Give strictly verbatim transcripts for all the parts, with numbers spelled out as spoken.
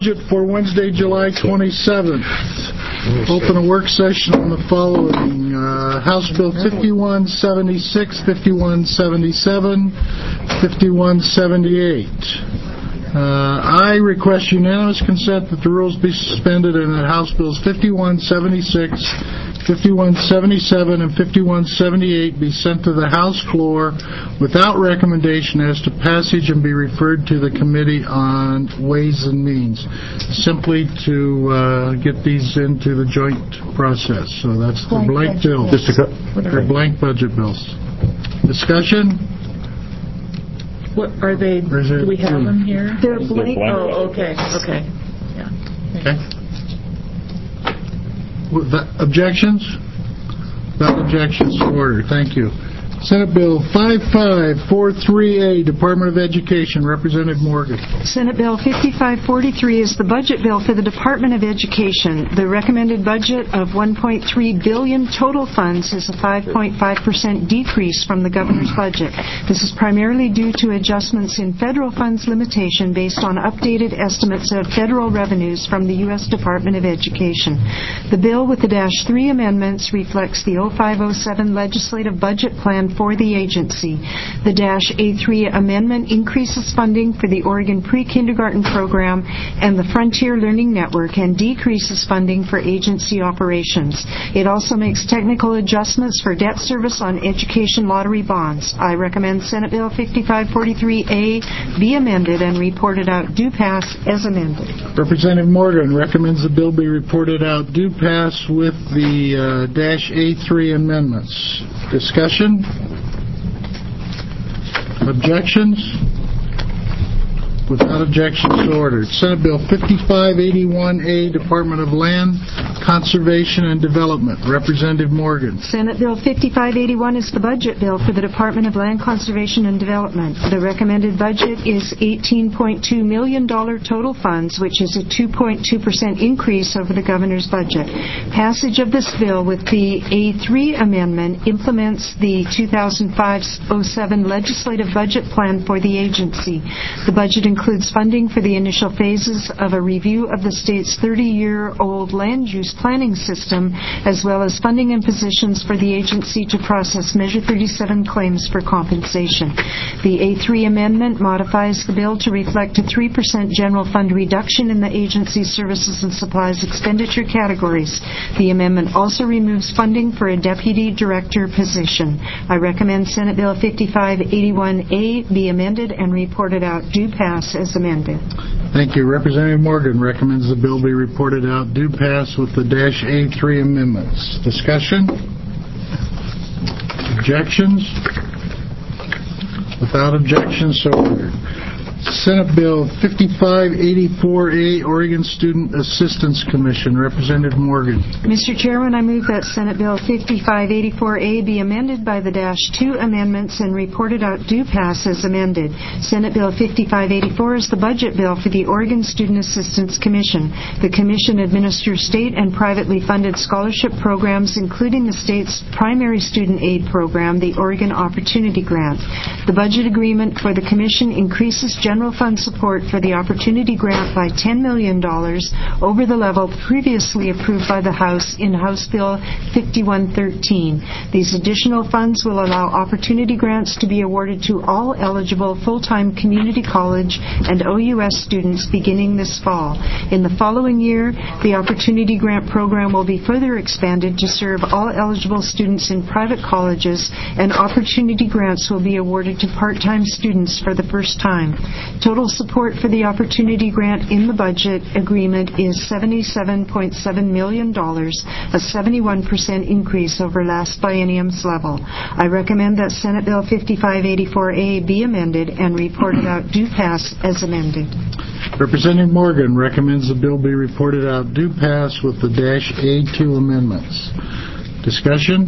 Budget for Wednesday, July twenty-seventh. Open a work session on the following. Uh, House Bill fifty-one seventy-six, fifty-one seventy-seven, fifty-one seventy-eight. Uh, I request unanimous consent that the rules be suspended and that House Bills fifty-one seventy-six, fifty-one seventy-seven, and fifty-one seventy-eight be sent to the House floor without recommendation as to passage and be referred to the Committee on Ways and Means, simply to uh, get these into the joint process. So that's the blank bills. Just a They're blank budget bills. Discussion? What are they? Do we have them here? They're blank. Oh, okay, okay. Yeah. Okay. Objections? Without objections to order. Thank you. Senate Bill fifty-five forty-three A, Department of Education. Representative Morgan. Senate Bill fifty-five forty-three is the budget bill for the Department of Education. The recommended budget of one point three billion dollars total funds is a five point five percent decrease from the governor's budget. This is primarily due to adjustments in federal funds limitation based on updated estimates of federal revenues from the U S Department of Education. The bill with the dash three amendments reflects the oh five oh seven legislative budget plan for the agency. The dash A three amendment increases funding for the Oregon Pre-Kindergarten Program and the Frontier Learning Network and decreases funding for agency operations. It also makes technical adjustments for debt service on education lottery bonds. I recommend Senate Bill fifty-five forty-three A be amended and reported out due pass as amended. Representative Morgan recommends the bill be reported out due pass with the uh, dash A three amendments. Discussion? Objections? Without objections, so ordered. Senate Bill fifty-five eighty-one A, Department of Land, Conservation, and Development. Representative Morgan. Senate Bill fifty-five eighty-one is the budget bill for the Department of Land, Conservation, and Development. The recommended budget is eighteen point two million dollars total funds, which is a two point two percent increase over the governor's budget. Passage of this bill with the A three amendment implements the two thousand five oh seven legislative budget plan for the agency. The budget includes includes funding for the initial phases of a review of the state's thirty-year-old land use planning system, as well as funding and positions for the agency to process Measure thirty-seven claims for compensation. The A three amendment modifies the bill to reflect a three percent general fund reduction in the agency's services and supplies expenditure categories. The amendment also removes funding for a deputy director position. I recommend Senate Bill fifty-five eighty-one A be amended and reported out due pass as amended. Thank you. Representative Morgan recommends the bill be reported out due pass with the dash A three amendments. Discussion? Objections? Without objections, so ordered. Senate Bill fifty-five eighty-four A, Oregon Student Assistance Commission. Representative Morgan. Mister Chairman, I move that Senate Bill fifty-five eighty-four A be amended by the dash two amendments and reported out due pass as amended. Senate Bill fifty-five eighty-four is the budget bill for the Oregon Student Assistance Commission. The Commission administers state and privately funded scholarship programs, including the state's primary student aid program, the Oregon Opportunity Grant. The budget agreement for the Commission increases general fund support for the Opportunity Grant by ten million dollars over the level previously approved by the House in House Bill fifty-one thirteen. These additional funds will allow Opportunity Grants to be awarded to all eligible full-time community college and O U S students beginning this fall. In the following year, the Opportunity Grant program will be further expanded to serve all eligible students in private colleges, and Opportunity Grants will be awarded to part-time students for the first time. Total support for the Opportunity Grant in the budget agreement is seventy-seven point seven million dollars, a seventy-one percent increase over last biennium's level. I recommend that Senate Bill fifty-five eighty-four A be amended and reported out due pass as amended. Representative Morgan recommends the bill be reported out due pass with the dash A two amendments. Discussion?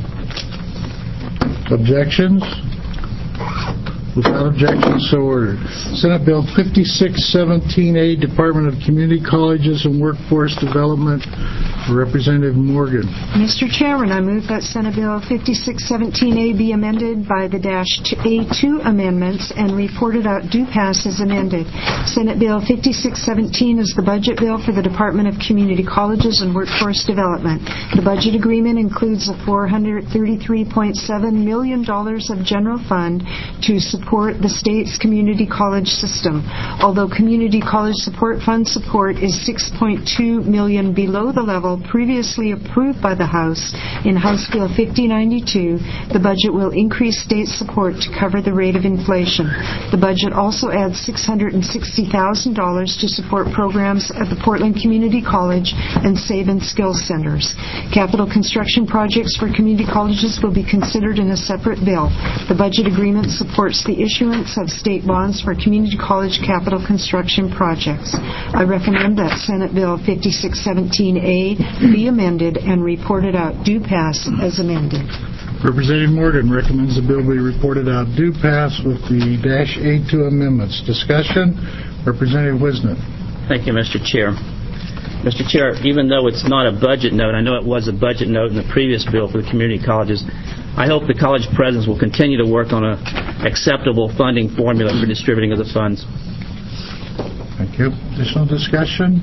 Objections? Without objection, so ordered. Senate Bill fifty-six seventeen A, Department of Community Colleges and Workforce Development. Representative Morgan. Mister Chairman, I move that Senate Bill fifty-six seventeen A be amended by the dash A two amendments and reported out due pass as amended. Senate Bill fifty-six seventeen is the budget bill for the Department of Community Colleges and Workforce Development. The budget agreement includes a four hundred thirty-three point seven million dollars of general fund to support the state's community college system. Although community college support fund support is six point two million dollars below the level previously approved by the House in House Bill fifty ninety-two, the budget will increase state support to cover the rate of inflation. The budget also adds six hundred sixty thousand dollars to support programs at the Portland Community College and Save and Skills Centers. Capital construction projects for community colleges will be considered in a separate bill. The budget agreement supports the issuance of state bonds for community college capital construction projects. I recommend that Senate Bill fifty-six seventeen A be amended and reported out due pass as amended. Representative Morgan recommends the bill be reported out due pass with the dash A two amendments. Discussion. Representative Wisnett. Thank you, Mister Chair. Mister Chair, even though it's not a budget note, I know it was a budget note in the previous bill for the community colleges, I hope the college presidents will continue to work on an acceptable funding formula for distributing of the funds. Thank you. Additional discussion?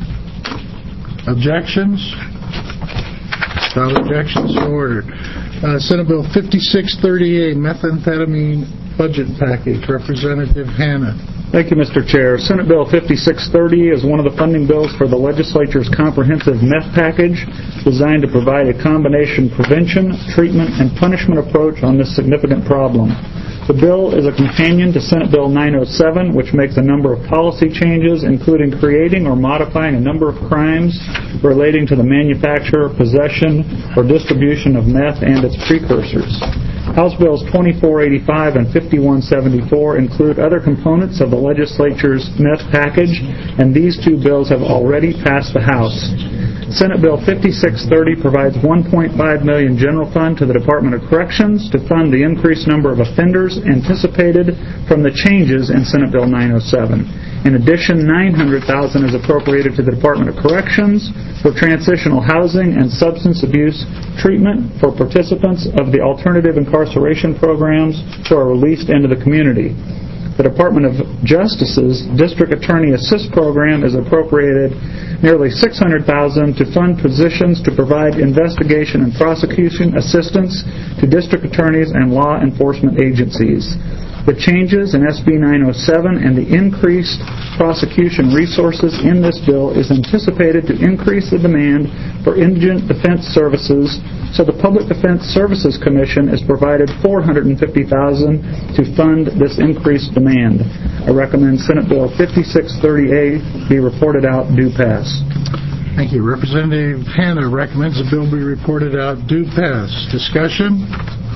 Objections? Without objections, so ordered. Uh, Senate Bill fifty-six thirty-eight, methamphetamine budget package. Representative Hanna. Thank you, Mister Chair. Senate Bill fifty-six thirty is one of the funding bills for the legislature's comprehensive meth package designed to provide a combination prevention, treatment, and punishment approach on this significant problem. The bill is a companion to Senate Bill nine oh seven, which makes a number of policy changes, including creating or modifying a number of crimes relating to the manufacture, possession, or distribution of meth and its precursors. House Bills twenty-four eighty-five and fifty-one seventy-four include other components of the legislature's meth package, and these two bills have already passed the House. Senate Bill fifty-six thirty provides one point five million dollars general fund to the Department of Corrections to fund the increased number of offenders anticipated from the changes in Senate Bill nine oh seven. In addition, nine hundred thousand dollars is appropriated to the Department of Corrections for transitional housing and substance abuse treatment for participants of the alternative incarceration programs who are released into the community. The Department of Justice's District Attorney Assist Program is appropriated nearly six hundred thousand dollars to fund positions to provide investigation and prosecution assistance to district attorneys and law enforcement agencies. The changes in S B nine oh seven and the increased prosecution resources in this bill is anticipated to increase the demand for indigent defense services, so the Public Defense Services Commission is provided four hundred fifty thousand dollars to fund this increased demand. I recommend Senate Bill fifty-six thirty A be reported out due pass. Thank you. Representative Hanna recommends the bill be reported out due pass. Discussion?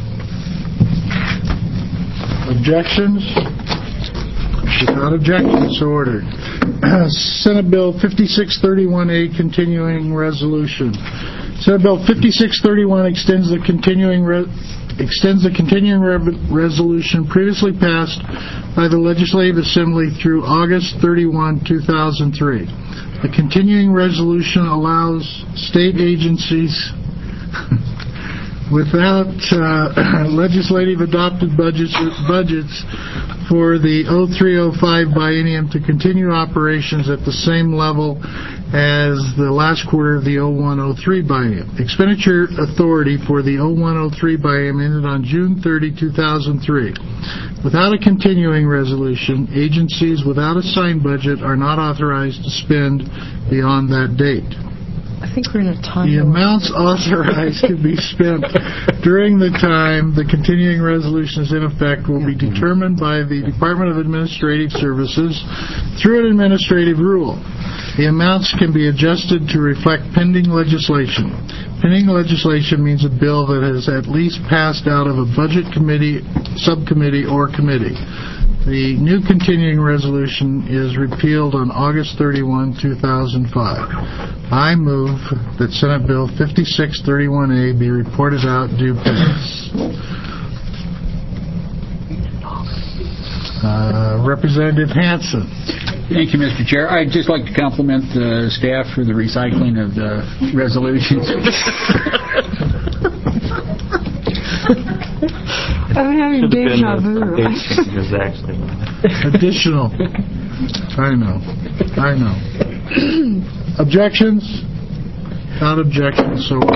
Objections? Without objections, so ordered. Senate Bill fifty-six thirty-one A, continuing resolution. Senate Bill fifty-six thirty-one extends the continuing re- extends the continuing re- resolution previously passed by the Legislative Assembly through August thirty-first, two thousand three. The continuing resolution allows state agencies without uh, legislative adopted budgets budgets for the oh three oh five biennium to continue operations at the same level as the last quarter of the oh one oh three biennium. Expenditure authority for the oh one oh three biennium ended on June thirtieth, two thousand three. Without a continuing resolution, agencies without a signed budget are not authorized to spend beyond that date. I think we're in a time. The amounts authorized to be spent during the time the continuing resolution is in effect will be determined by the Department of Administrative Services through an administrative rule. The amounts can be adjusted to reflect pending legislation. Pending legislation means a bill that has at least passed out of a budget committee, subcommittee, or committee. The new continuing resolution is repealed on August thirty-first, two thousand five. I move that Senate Bill fifty-six thirty-one A be reported out due pass. Uh, Representative Hansen. Thank you, Mister Chair. I'd just like to compliment the staff for the recycling of the resolutions. I'm having deja vu. Additional. I know. I know. Objections? Not objections. So,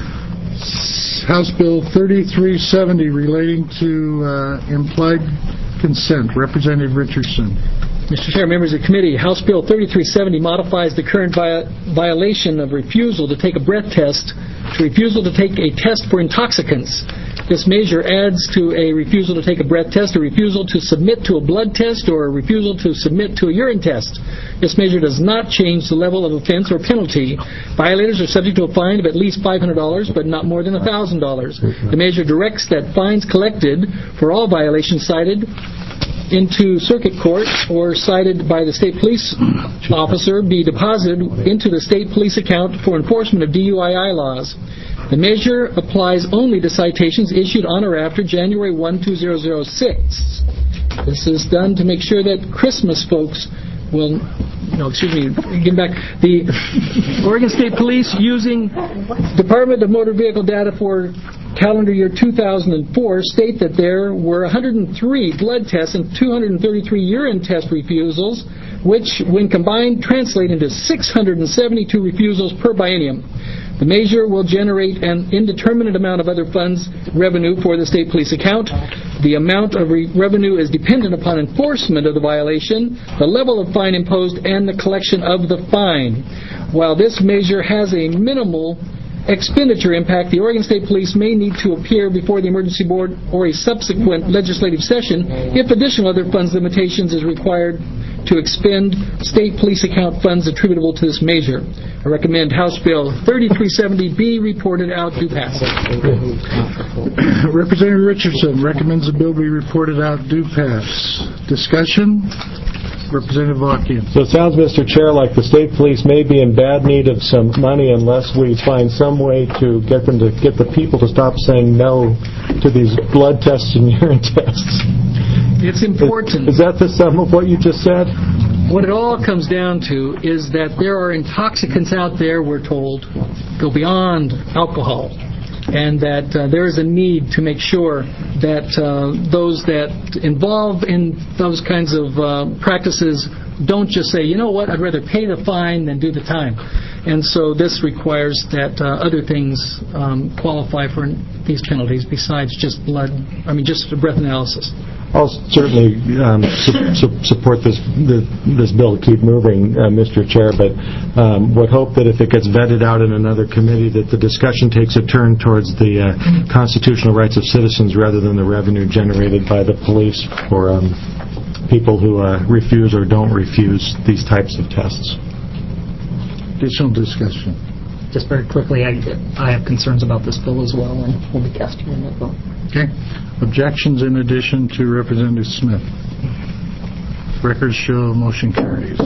House Bill thirty-three seventy relating to uh, implied consent. Representative Richardson. Mister Chair, members of the committee, House Bill thirty-three seventy modifies the current vi- violation of refusal to take a breath test to refusal to take a test for intoxicants. This measure adds to a refusal to take a breath test, a refusal to submit to a blood test, or a refusal to submit to a urine test. This measure does not change the level of offense or penalty. Violators are subject to a fine of at least five hundred dollars, but not more than one thousand dollars. The measure directs that fines collected for all violations cited into circuit court or cited by the state police officer be deposited into the state police account for enforcement of D U I I laws. The measure applies only to citations issued on or after January first, two thousand six. This is done to make sure that Christmas folks will, no, excuse me, get back. The Oregon State Police, using Department of Motor Vehicle data for calendar year two thousand four, state that there were one hundred three blood tests and two hundred thirty-three urine test refusals, which, when combined, translate into six hundred seventy-two refusals per biennium. The measure will generate an indeterminate amount of other funds revenue for the state police account. The amount of re- revenue is dependent upon enforcement of the violation, the level of fine imposed, and the collection of the fine. While this measure has a minimal expenditure impact, the Oregon State Police may need to appear before the Emergency Board or a subsequent legislative session if additional other funds limitations is required to expend state police account funds attributable to this measure. I recommend House Bill thirty-three seventy be reported out to pass. Representative Richardson recommends the bill be reported out due pass. Discussion? Representative Watkins. So it sounds, Mister Chair, like the state police may be in bad need of some money unless we find some way to get them to get the people to stop saying no to these blood tests and urine tests. It's important. Is, is that the sum of what you just said? What it all comes down to is that there are intoxicants out there, we're told, go beyond alcohol, and that uh, there is a need to make sure that uh, those that involve in those kinds of uh, practices don't just say, you know what, I'd rather pay the fine than do the time. And so this requires that uh, other things um, qualify for these penalties besides just blood, I mean, just breath analysis. I'll certainly um, su- su- support this the, this bill to keep moving, uh, Mister Chair, but um, would hope that if it gets vetted out in another committee that the discussion takes a turn towards the uh, constitutional rights of citizens rather than the revenue generated by the police for um, people who uh, refuse or don't refuse these types of tests. Additional discussion. Just very quickly, I, I have concerns about this bill as well, and we'll be casting on that bill. Okay. Objections in addition to Representative Smith. Records show motion carries.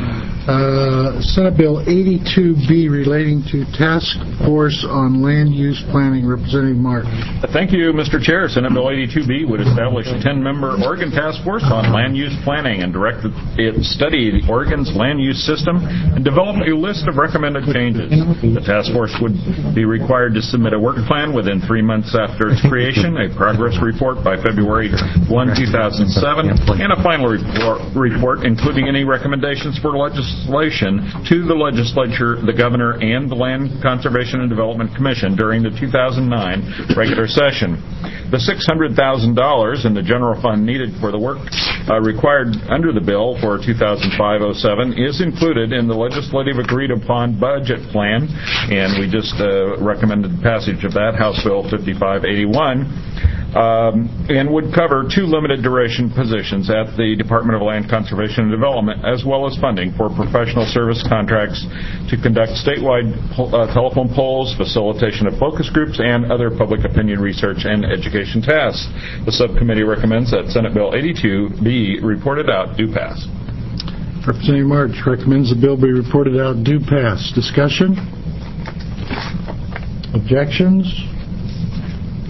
Uh, Senate Bill eighty-two B relating to Task Force on Land Use Planning. Representative Martin. Thank you, Mister Chair. Senate Bill eighty-two B would establish a ten-member Oregon Task Force on Land Use Planning and direct it study Oregon's land use system and develop a list of recommended changes. The task force would be required to submit a work plan within three months after its creation, a progress report by February first, two thousand seven, and a final report, report including any recommendations for legislation to the legislature, the governor, and the Land Conservation and Development Commission during the two thousand nine regular session. The six hundred thousand dollars in the general fund needed for the work uh, required under the bill for two thousand five oh seven is included in the legislative agreed-upon budget plan, and we just uh, recommended passage of that, House Bill fifty-five eighty-one. Um, and would cover two limited duration positions at the Department of Land Conservation and Development, as well as funding for professional service contracts to conduct statewide uh, telephone polls, facilitation of focus groups, and other public opinion research and education tasks. The subcommittee recommends that Senate Bill eighty-two be reported out due pass. Representative March recommends the bill be reported out due pass. Discussion? Objections?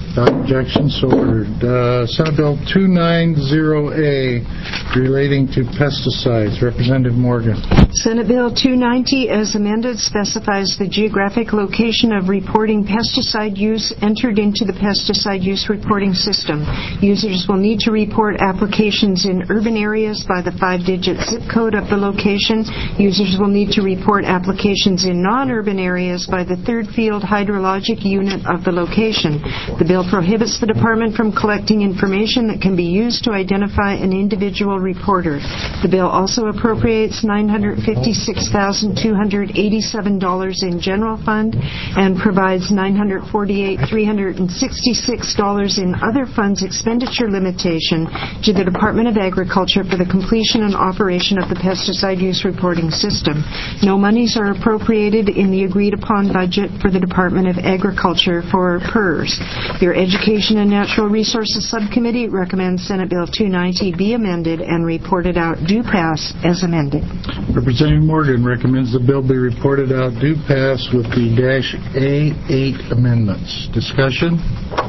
Without objection, so ordered. Uh, Senate Bill two ninety A relating to pesticides. Representative Morgan. Senate Bill two ninety, as amended, specifies the geographic location of reporting pesticide use entered into the pesticide use reporting system. Users will need to report applications in urban areas by the five-digit zip code of the location. Users will need to report applications in non-urban areas by the third field hydrologic unit of the location. The bill prohibits the department from collecting information that can be used to identify an individual reporter. The bill also appropriates nine hundred fifty-six thousand two hundred eighty-seven dollars in general fund and provides nine hundred forty-eight thousand three hundred sixty-six dollars in other funds expenditure limitation to the Department of Agriculture for the completion and operation of the pesticide use reporting system. No monies are appropriated in the agreed-upon budget for the Department of Agriculture for P E R S. Your Education and Natural Resources Subcommittee recommends Senate Bill two ninety be amended and reported out due pass as amended. Representative Morgan recommends the bill be reported out due pass with the dash A eight amendments. Discussion?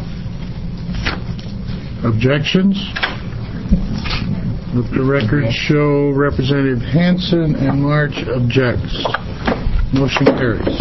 Objections? Let the record show Representative Hansen and March objects. Motion carries.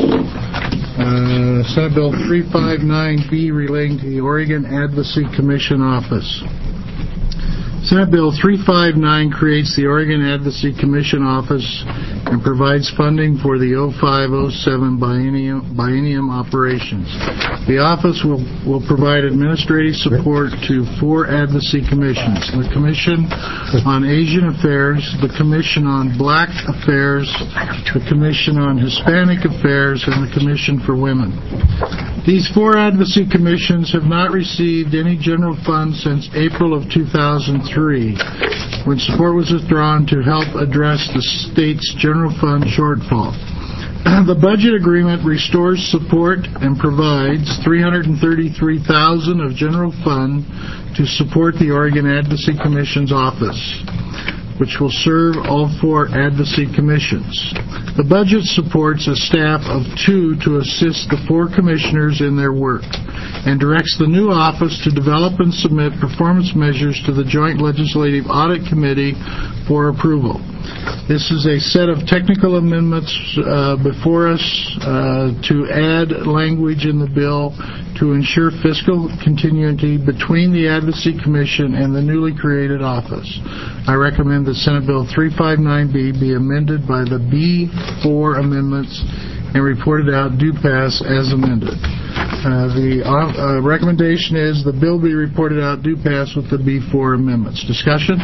Uh, Senate Bill three fifty-nine B relating to the Oregon Advocacy Commission Office. Senate Bill three fifty-nine creates the Oregon Advocacy Commission Office and provides funding for the oh five oh seven biennium, biennium operations. The office will, will provide administrative support to four advocacy commissions: the Commission on Asian Affairs, the Commission on Black Affairs, the Commission on Hispanic Affairs, and the Commission for Women. These four advocacy commissions have not received any general funds since April of two thousand three, when support was withdrawn to help address the state's general fund shortfall. The budget agreement restores support and provides three hundred thirty-three thousand dollars of general fund to support the Oregon Advocacy Commission's office, which will serve all four advocacy commissions. The budget supports a staff of two to assist the four commissioners in their work and directs the new office to develop and submit performance measures to the Joint Legislative Audit Committee for approval. This is a set of technical amendments uh, before us uh, to add language in the bill to ensure fiscal continuity between the Advocacy Commission and the newly created office. I recommend that Senate Bill three fifty-nine B be amended by the B four amendments and reported out due pass as amended. Uh, the uh, recommendation is the bill be reported out due pass with the B four amendments. Discussion?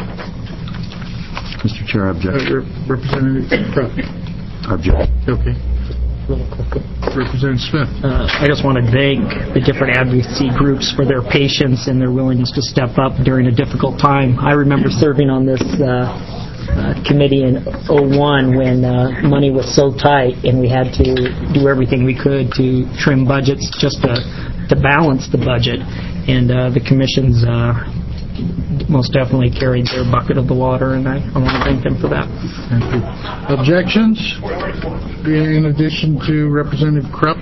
Mister Chair, I object. Uh, Representative Krupp. Object. Okay. Representative Smith. Uh, I just want to thank the different advocacy groups for their patience and their willingness to step up during a difficult time. I remember serving on this uh, uh, committee in oh one when uh, money was so tight and we had to do everything we could to trim budgets just to, to balance the budget. And uh, the commission's uh, most definitely carried their bucket of the water, and I, I want to thank them for that. Thank you. Objections? In addition to Representative Krupp?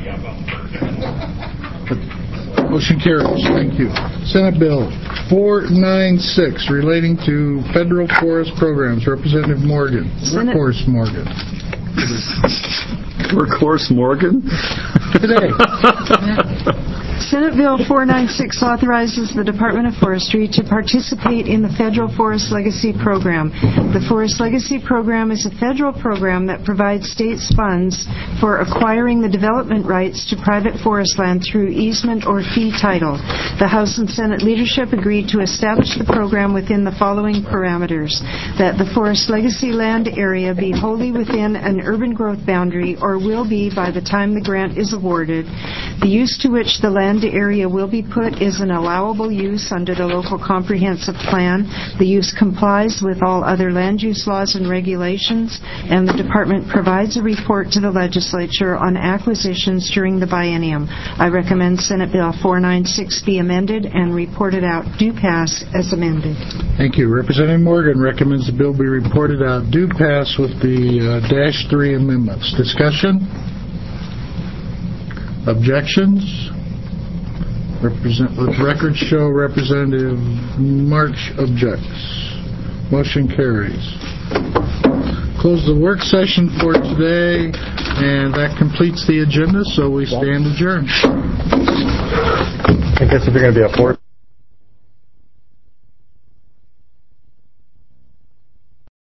Motion carries. Thank you. Senate Bill four ninety-six relating to federal forest programs. Representative Morgan. Senate. Workhorse Morgan. Workhorse Morgan? Today. Senate Bill four ninety-six authorizes the Department of Forestry to participate in the Federal Forest Legacy Program. The Forest Legacy Program is a federal program that provides states funds for acquiring the development rights to private forest land through easement or fee title. The House and Senate leadership agreed to establish the program within the following parameters: that the Forest Legacy land area be wholly within an urban growth boundary or will be by the time the grant is awarded. The use to which the land area will be put is an allowable use under the local comprehensive plan. The use complies with all other land use laws and regulations, and the department provides a report to the legislature on acquisitions during the biennium. I recommend Senate Bill four ninety-six be amended and reported out due pass as amended. Thank you. Representative Morgan recommends the bill be reported out due pass with the uh, dash three amendments. Discussion? Objections? Represent, let the record show Representative March objects. Motion carries. Close the work session for today, and that completes the agenda, so we stand adjourned. I guess if you're going to be a fourth.